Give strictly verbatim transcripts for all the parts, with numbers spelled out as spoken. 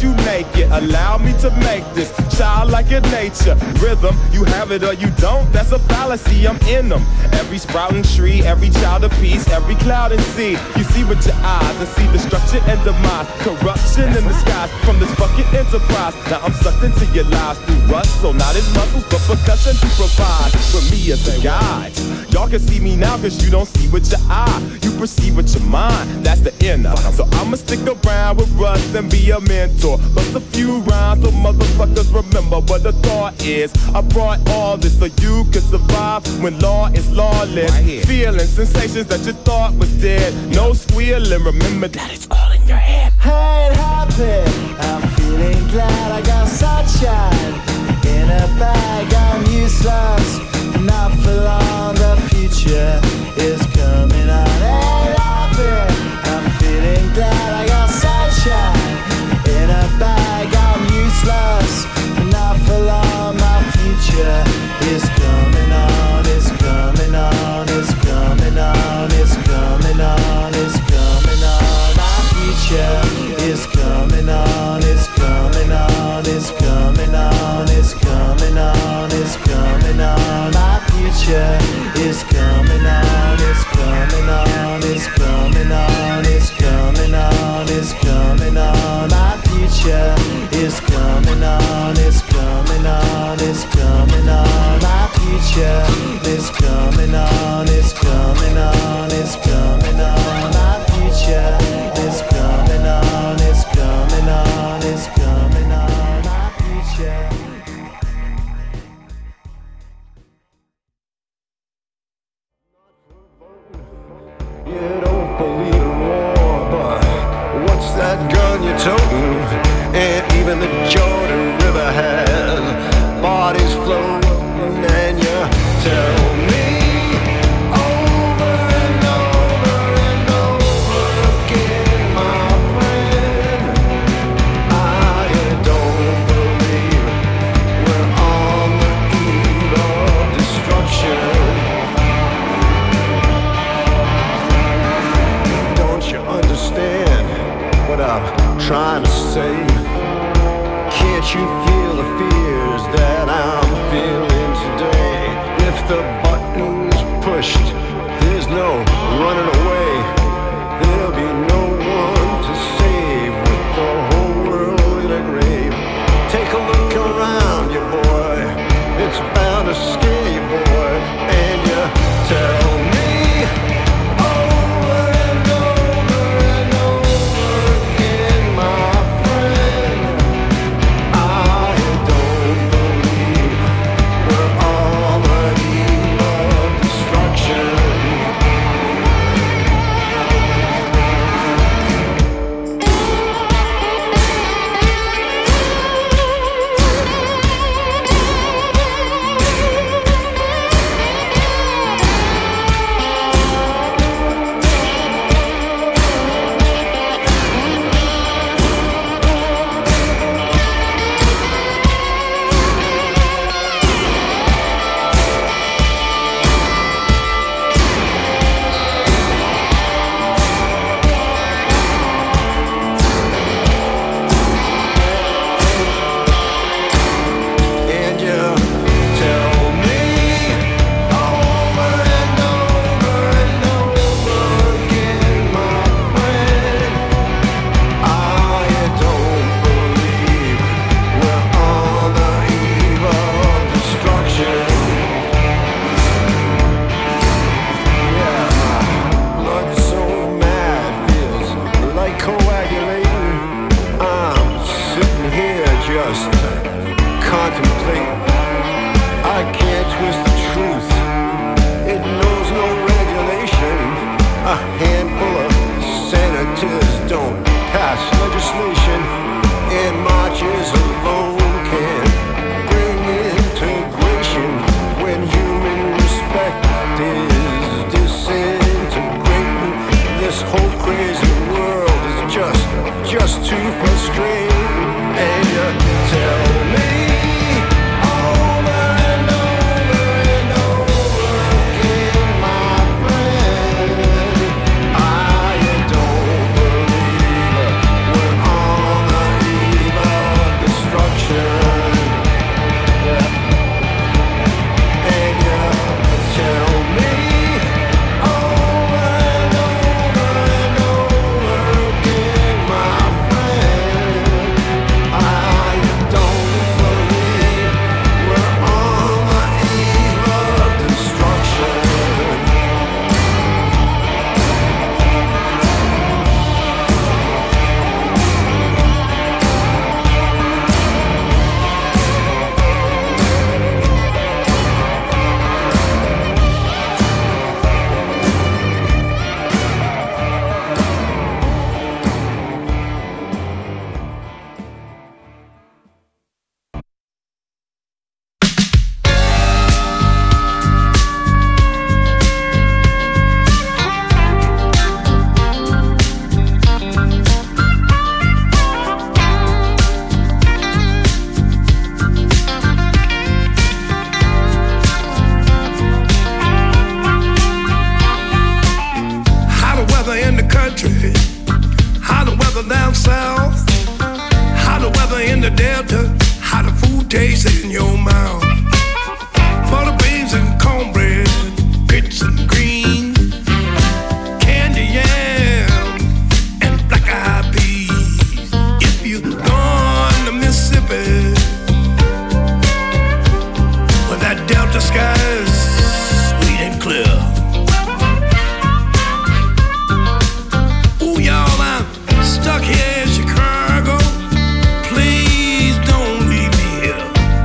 that you make it. Allow me to make this childlike in nature. Rhythm, you have it or you don't, that's a fallacy, I'm in them. Every sprouting tree, every child of peace, every cloud and sea. You see with your eyes and see destruction and demise, corruption in the skies from this fucking enterprise. Now I'm sucked into your lies through rust, so not as muscles but percussion to provide for me as a guide. Y'all can see me now cause you don't see with your eye, you perceive with your mind, that's the inner. So I'ma stick around with Russ and be a mentor, bust a few rhymes so motherfuckers remember what the thought is. I brought all this so you can survive when law is lawless. Right, feeling sensations that you thought was dead, no squealing, remember that it's all in your head. I ain't happy, I'm feeling glad I got sunshine in a bag, I'm useless, not for long, the future is coming on. Ain't happy, I'm feeling glad I got sunshine in a bag, I'm useless, not for long, my future is coming on, it's coming on, it's coming on, it's coming on, it's coming on, my future is coming on, it's coming on, it's coming on, it's coming on, it's coming on, my future is coming on, it's coming on, it's coming on, it's coming on, it's coming on, my future is coming on, it's coming on, it's coming on, my future is coming on, it's coming on, it's coming on, my future is coming on, it's coming on, it's coming on, my future. You don't believe in war, but what's that gun you're toting? And even the Jordan River has bodies floating, and you tell me over and over and over again, my friend, I don't believe we're on the eve of destruction. Understand what I'm trying to say? Can't you feel the fears that I'm feeling today? If the button's pushed, there's no running away. There'll be no one to save with the whole world in a grave. Take a look around you, boy, it's bound to scare you, boy, and you tell me taste in your mouth. Butter beans and cornbread, grits and greens, candy yam and black eyed peas. If you gone to Mississippi, where that Delta sky is sweet and clear. Ooh, y'all, I'm stuck here in Chicago. Please don't leave me here.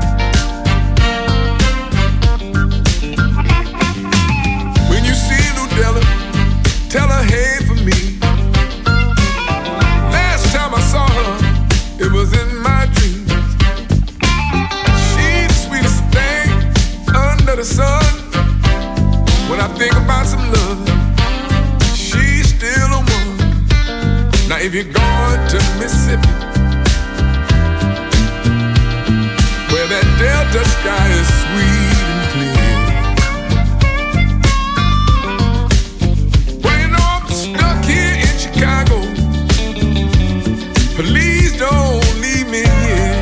When you see Ludella, tell her hey for me. Last time I saw her, it was in my dreams. She's the sweetest thing under the sun. When I think about some love, she's still a one. Now if you're going to Mississippi, where that Delta sky is sweet and clear, well, you know I'm stuck here in Chicago. Please don't leave me here.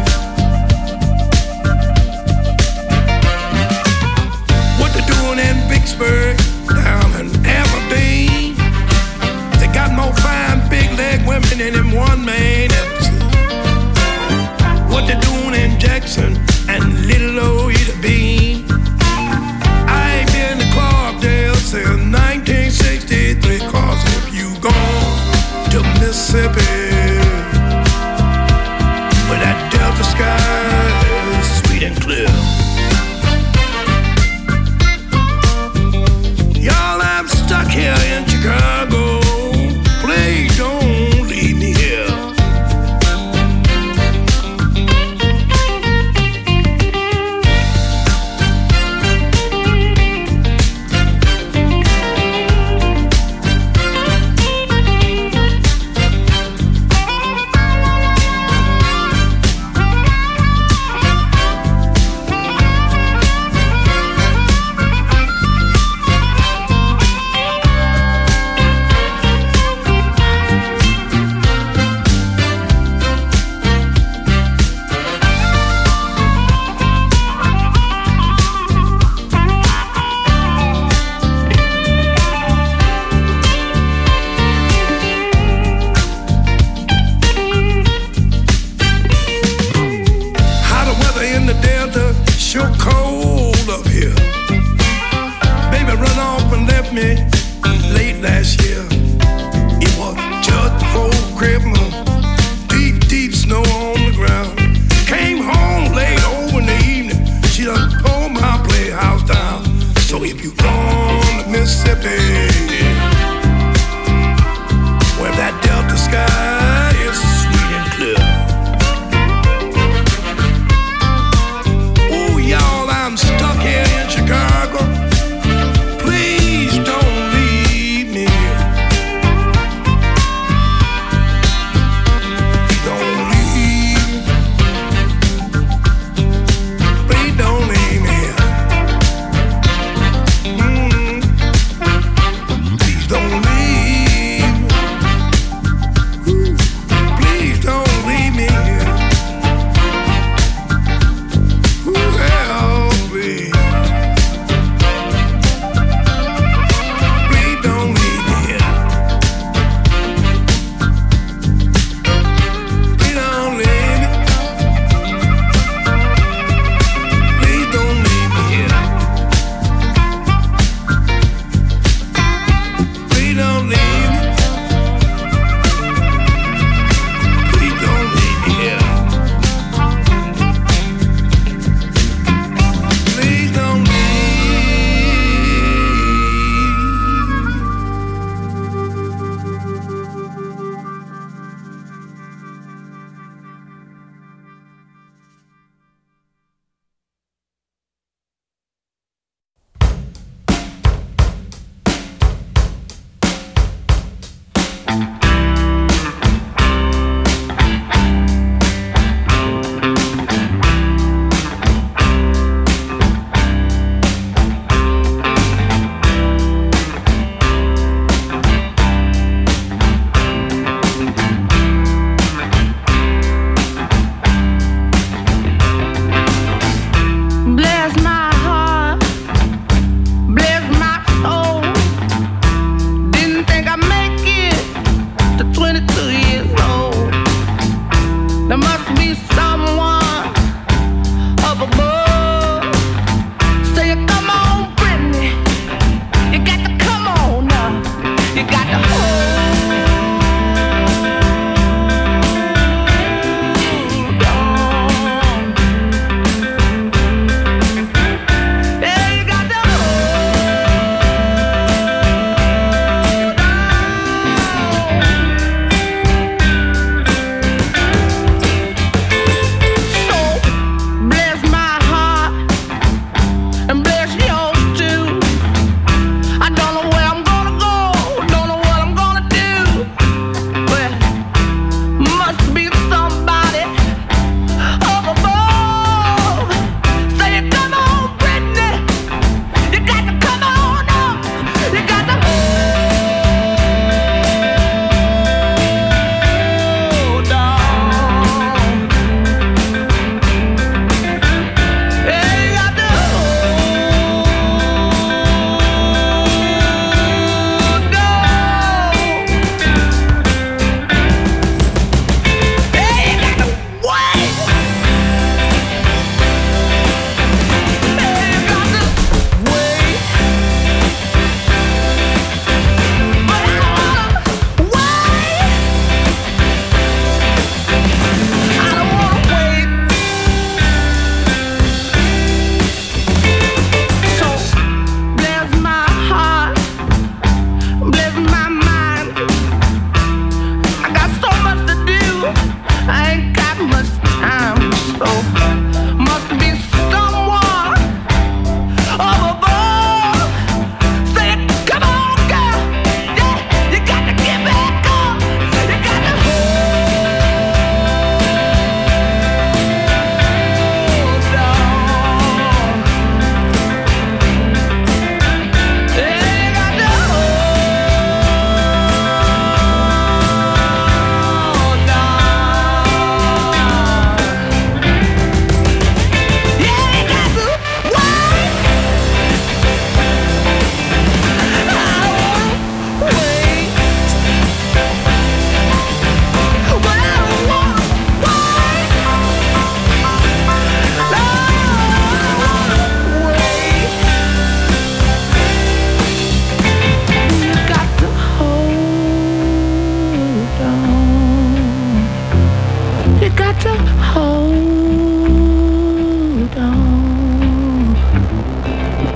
What they doing in Vicksburg, down in Aberdeen? They got more fine big leg women than them one man ever seen. What they doing in Jackson and Little Old Ida Bean? I ain't been to Clarkdale since nineteen sixty-three. Cause if you gone to Mississippi, where that Delta sky is sweet and clear. Y'all, I'm stuck here in Chicago. Please don't leave me here. How the weather in the Delta sure cold up here. Baby run off and left me late last year. It was just before Christmas, deep, deep snow on the ground. Came home late over in the evening. She done tore my playhouse down. So if you gone to Mississippi, where that Delta sky is sweet and clear. Ooh, y'all, I'm stuck here in Chicago. Please don't leave me here. Don't leave. Please don't leave me here. Mm. Please don't leave. Ooh. Please don't leave me here. Ooh, help me.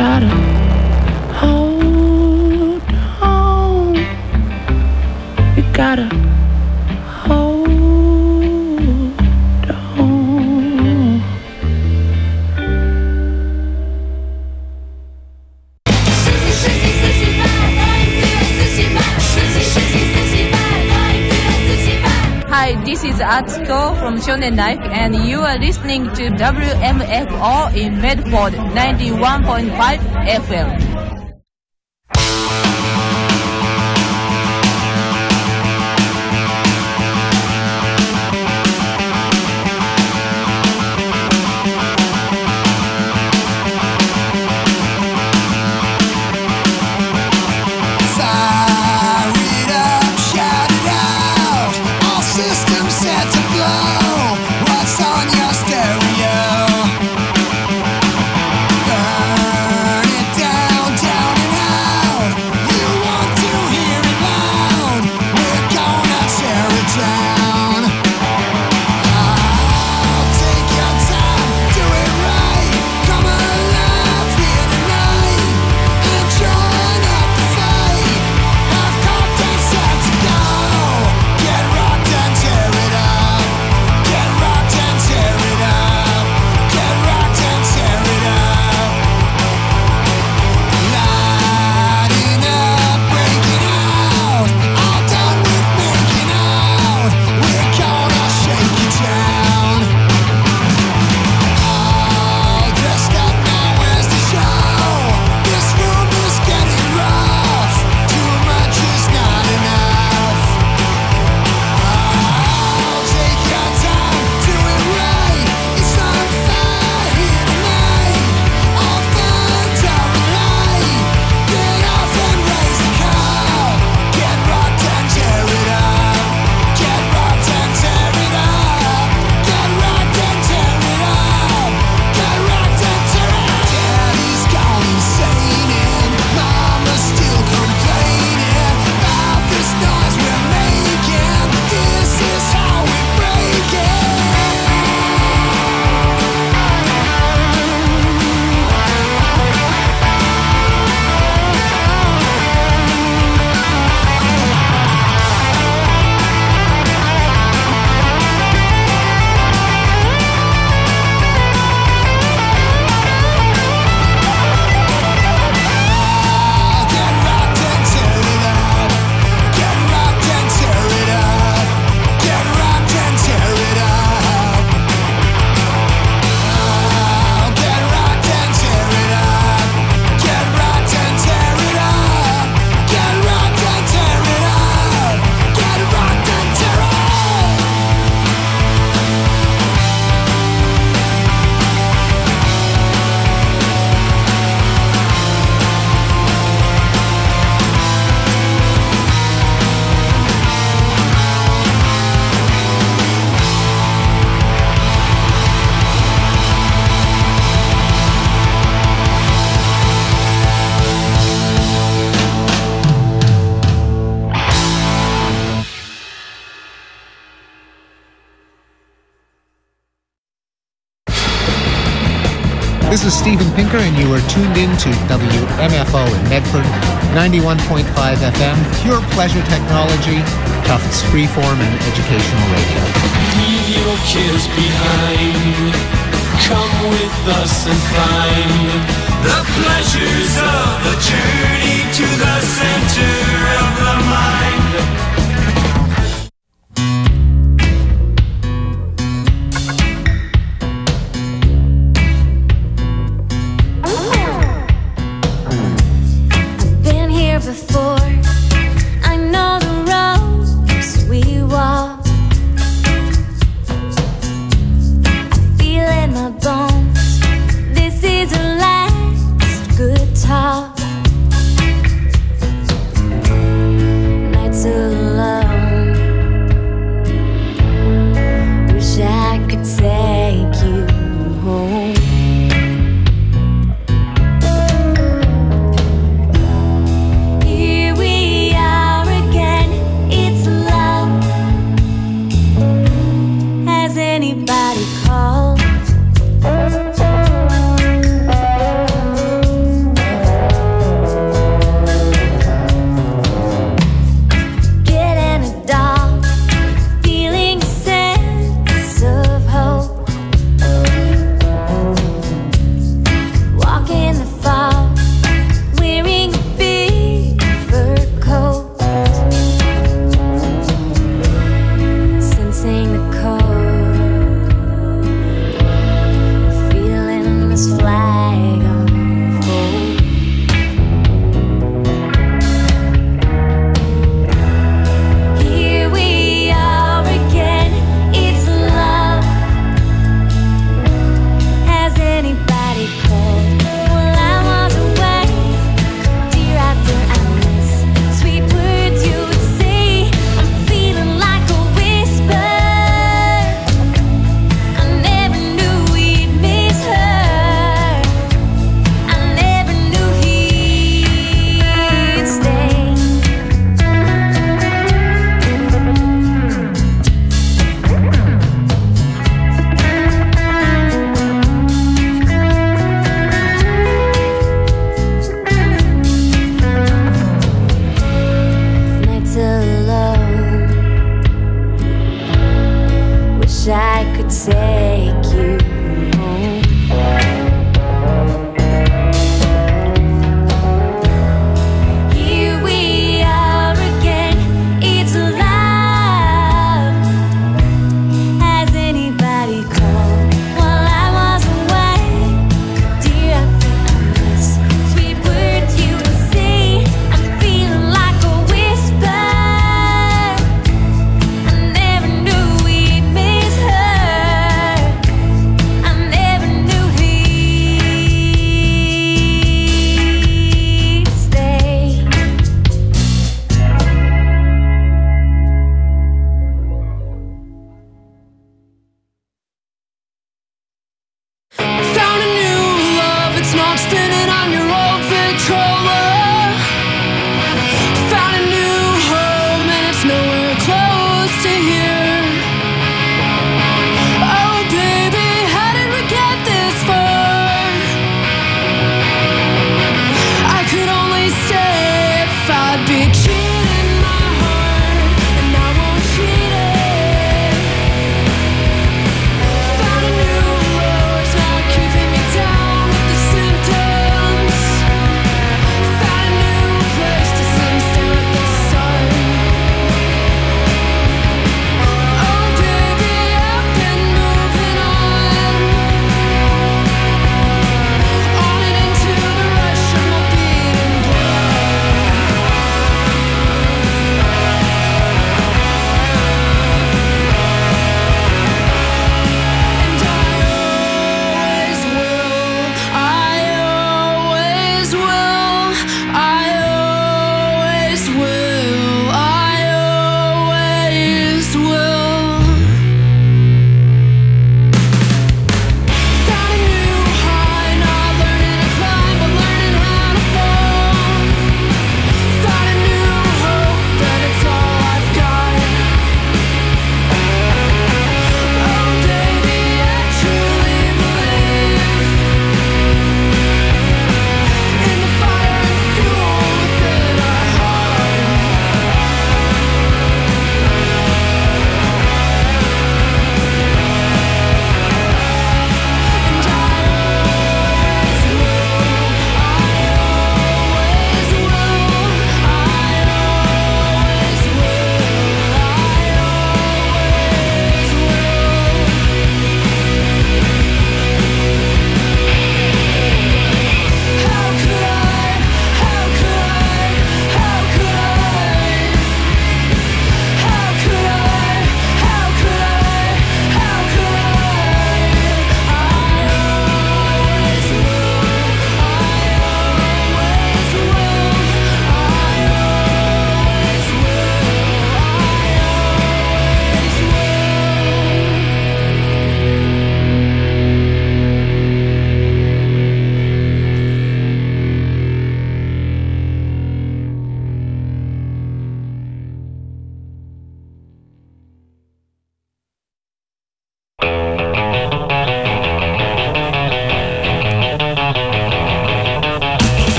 gotta hold on. You gotta hold on. Hi, this is Atsuko from Shonen Life, and you are listening to W M F O in Medford, ninety-one point five F M. This is Steven Pinker, and you are tuned in to W M F O in Medford, ninety-one point five F M, pure pleasure technology, Tufts freeform and educational radio. Leave your kids behind. Come with us and find the pleasures of the journey to the center of the mind. Before I know the roads we walk, I feel in my bones this is the last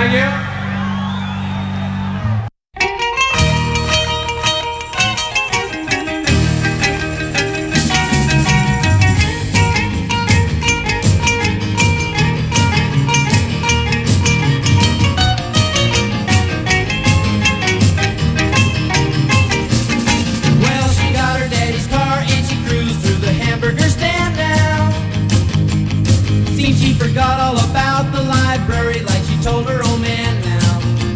yeah. Forgot all about the library like she told her old man now.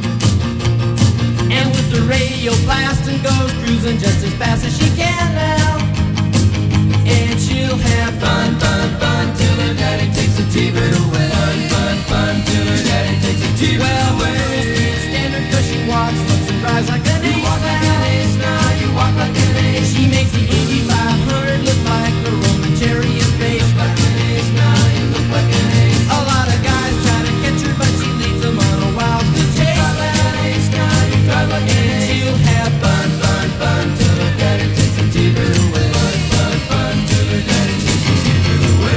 And with the radio blasting goes cruising just as fast as she can now. And she'll have fun, fun, fun till her daddy takes the T-bird away. Fun, fun, fun till her daddy takes the T-bird well, away. Well, the girls can't stand her cause she walks, looks and drives like an ace. You walk like an ace now, you walk like an ace. She makes the Indy five hundred look like a Roman chariot race. Like an ace now, you look like an ace. A lot of guys try to catch her, but she leads them on a wild goose chase. Drive like an ace now, you drive like an ace. And she'll have fun, fun, fun till her daddy takes the T-bird away. Fun, fun, fun till her daddy takes the T-bird away.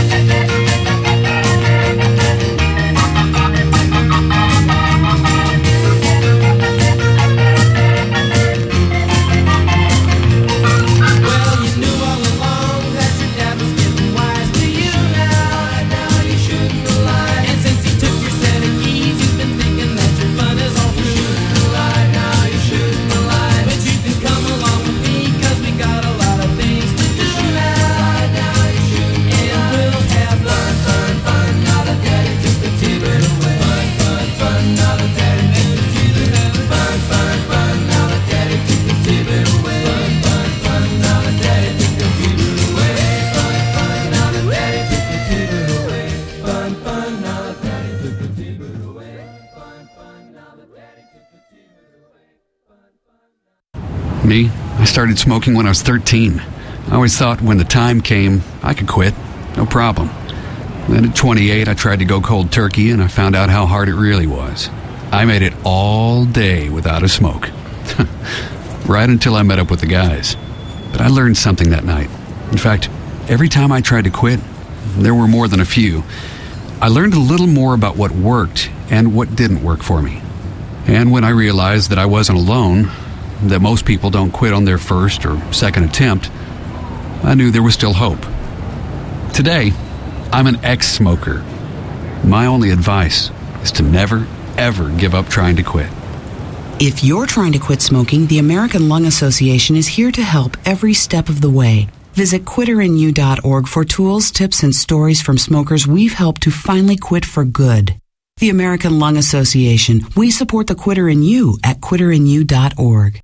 Well, you knew all along that your dad was getting wise to you now. Now you shouldn't have lied. And since he took your set of keys, you've been thinking that your fun is all through. You shouldn't have lied. Now you shouldn't have lied. But you can come along with me, cause we got a lot of things to do now. Now you shouldn't have lied. And we'll have fun, fun, fun. Now that daddy took the T-bird away. Fun, fun, fun. Now that daddy took the T-bird away. Fun, fun, fun. Now that daddy took the T-bird away. Fun, fun, fun. Now that daddy took the T-bird away. Fun, fun. Now that daddy took the T-bird away. Fun, fun. Now that daddy took the T-bird away. Fun, fun. Now that daddy took the T-bird away. Fun, fun. Me, I started smoking when I was thirteen. I always thought when the time came, I could quit. No problem. Then at twenty-eight, I tried to go cold turkey, and I found out how hard it really was. I made it all day without a smoke. Right until I met up with the guys. But I learned something that night. In fact, every time I tried to quit, there were more than a few, I learned a little more about what worked and what didn't work for me. And when I realized that I wasn't alone, that most people don't quit on their first or second attempt, I knew there was still hope. Today, I'm an ex-smoker. My only advice is to never, ever give up trying to quit. If you're trying to quit smoking, the American Lung Association is here to help every step of the way. Visit quitter in you dot org for tools, tips, and stories from smokers we've helped to finally quit for good. The American Lung Association. We support the Quitter in You at quitter in you dot org.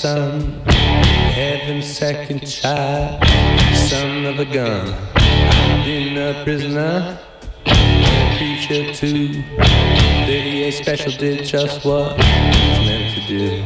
son, heaven's second child, son of a gun. I've been a prisoner, a preacher too. thirty-eight Special did just what it was meant to do.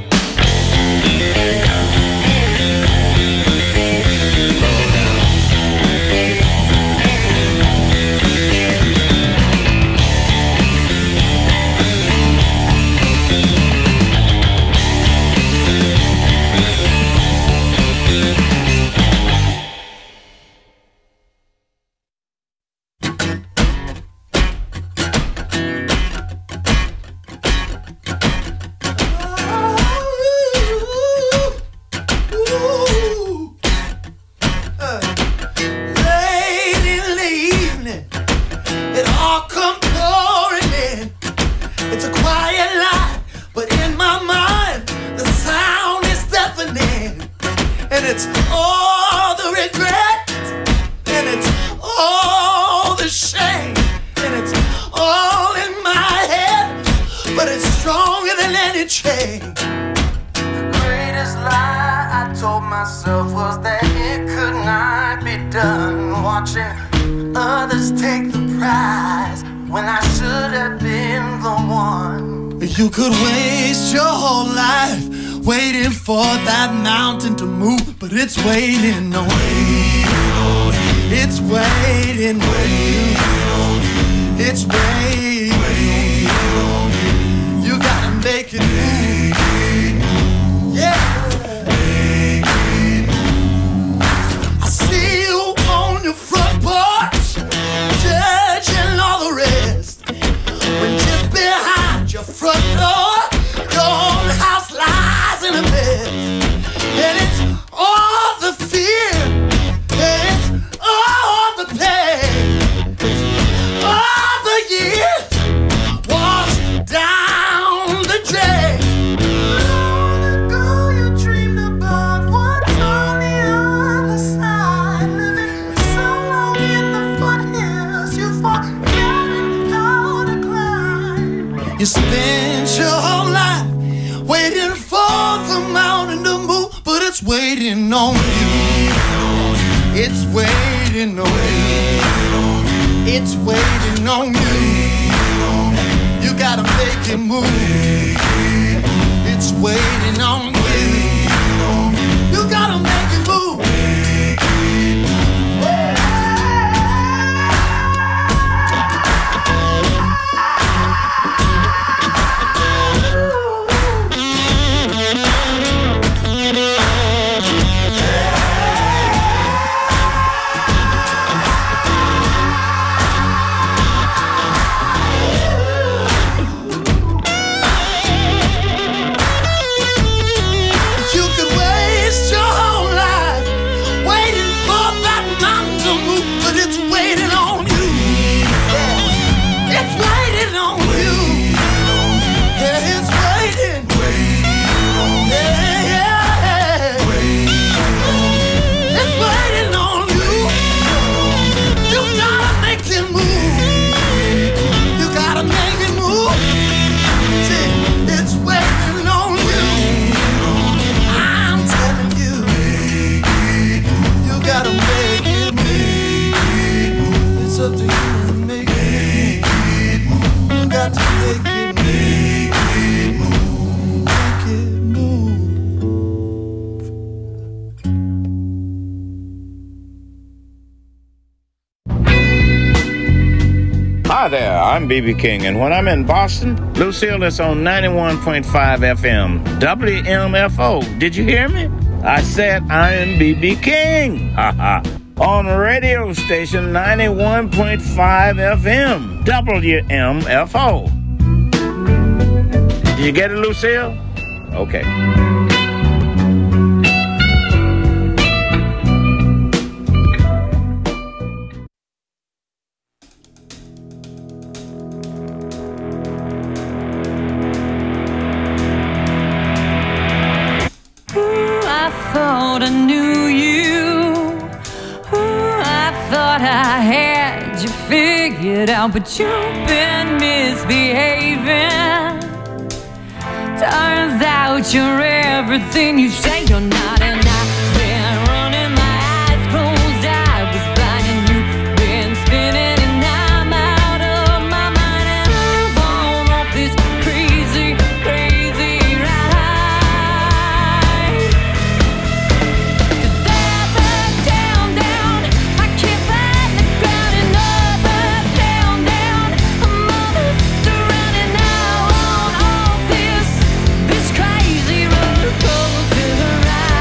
You could waste your whole life waiting for that mountain to move, but it's waiting on you. It's waiting on you. It's waiting on you. You gotta make it move. Yeah. I see you on your front porch, judging all the rest. When just behind your front door, your own house lies in a mess. And it's all the fear, and it's all the pain, it's all the years washed down the drain. Long ago you dreamed about what's on the other side, living so long in the foothills you forgot how to climb. You spent your whole life waiting for the mountain to move, but it's waiting on you. It's waiting on you. It's waiting on you. You gotta make it move. It's waiting on you. You gotta make it move. Hi there, I'm B B King, and when I'm in Boston, Lucille is on ninety-one point five F M, W M F O. Did you hear me? I said I'm B B King, haha, on radio station ninety-one point five F M, W M F O. Did you get it, Lucille? Okay. I knew you. Ooh, I thought I had you figured out, but you've been misbehaving. Turns out doubt you're everything you say you're not. And I've been running my eyes closed, I was blind and you've been spinning and I'm out of my mind and I'm on off this crazy, crazy ride. 'Cause up, up, down, down, I can't find the ground and up, up, down, down, I'm almost surrounded now on off this, this crazy roller coaster ride.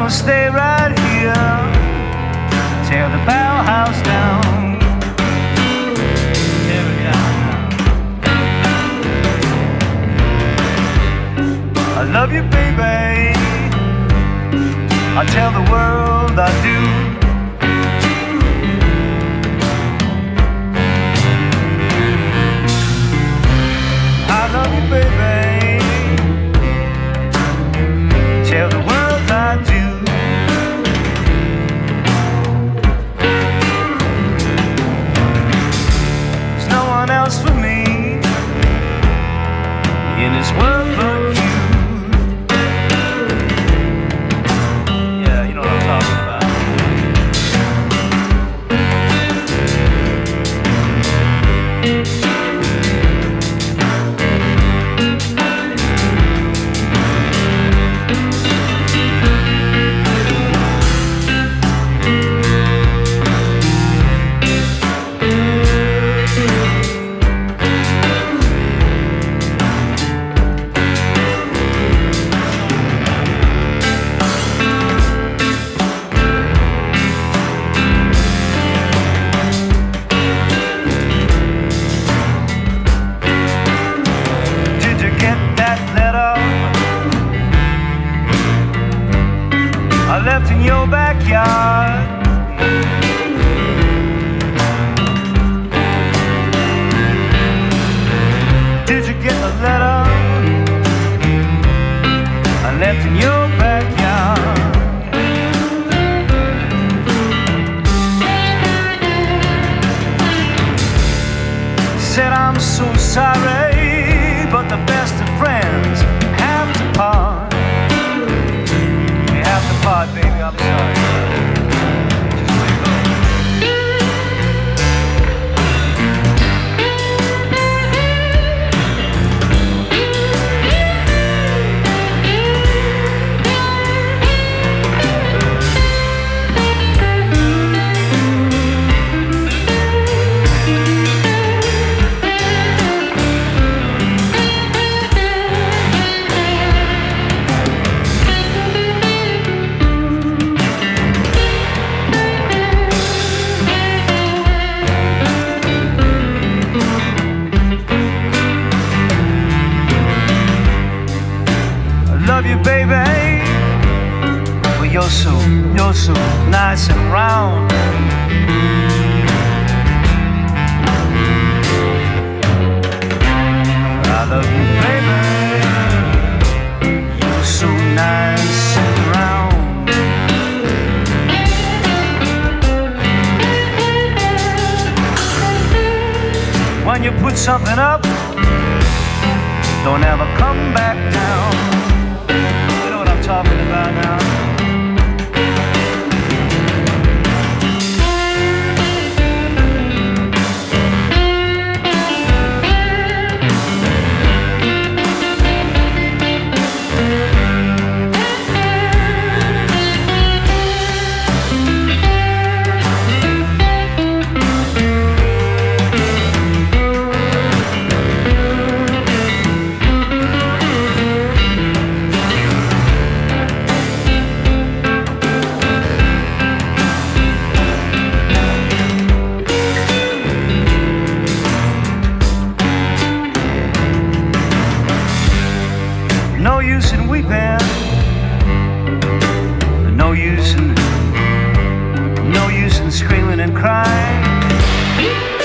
gonna stay right here, tear the Bell House down. Tear it down. I love you, baby. I tell the world I do. I love you, baby. Tell the world I do. There's no one else for me in this world but you. Yeah, you know what I'm talking about. Left in your backyard. Did you get the letter I left in your backyard? Said I'm so sorry, but the best of friends have to part. Baby, I'm sorry. Just let go. Love you, baby. Well, you're so, you're so nice and round. I love you, baby. You're so nice and round. When you put something up, don't ever come back down. Talking about now. No use in weeping, no use in, no use in screaming and crying.